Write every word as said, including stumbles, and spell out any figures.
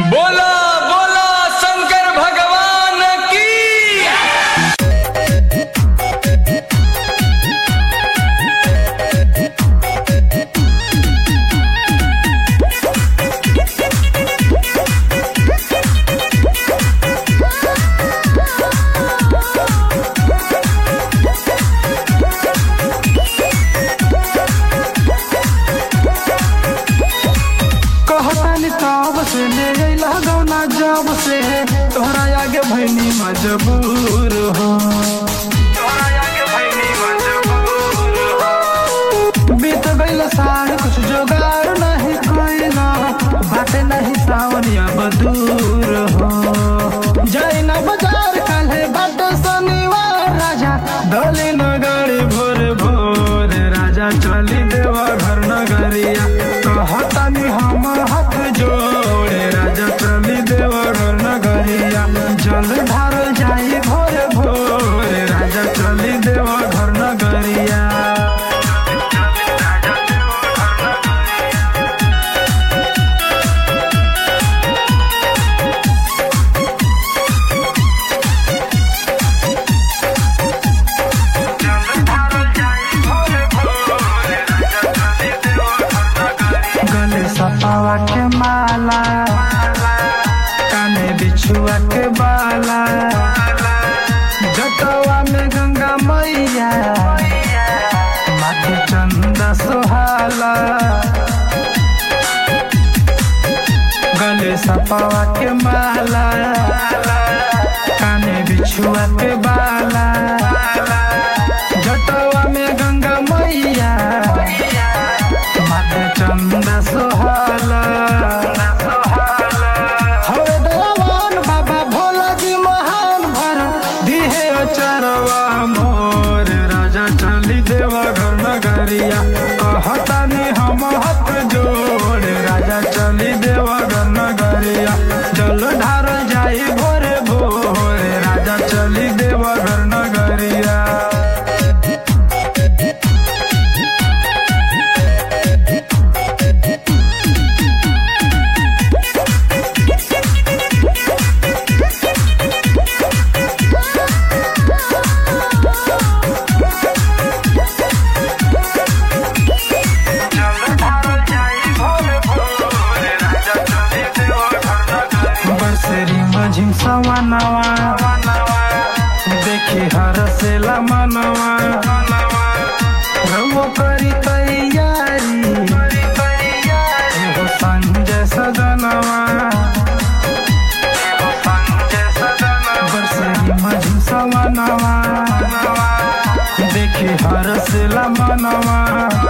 बोला बोला शंकर भगवान की। जब से तोहरा आगे भैनी मजबूर हो, तोहरा आगे भैनी मजबूर हो। बीत गइल साल कुछ जोगार नहीं कइला, बाटे नहीं सावनिया बदूर हो। जाई ना बाजार काल्हे बाटे शनिवार, राजा डोली न गाड़ी भोर भोर, राजा चली देवा घर नगरिया। कहतानी हम हाथ जोड़े, राजा चली देवा घर नगरिया। जल ढारल जाई भोर भोर, राजा चली देवा घर नगरिया। सपावा के माला, काने बिछुआ के बाला, जटवा में गंगा मैया, माथे चंदा सोहाला। गले सपावा के माला, काने बिछुआ के बाला, जटवा में गंगा मैया, माथे चंदा सोहाला। हवे दयावान बाबा भोला जी महान, भर दिहे अचरवा मोर, राजा चली देवा घर नगरिया। कहतानी हम हाथ जोड़, राजा चली देवा घर नगरिया। जल ढार जाई भोरे भोर, राजा चली देवा घर नगरिया। बरसेरी मझिम सवनवा, देखी हर सेला मनवा। रवो करी तैयारी, एहो संजय सजनवा। बरसेरी मझिम सवनवा, देखी हर सेला मनवा।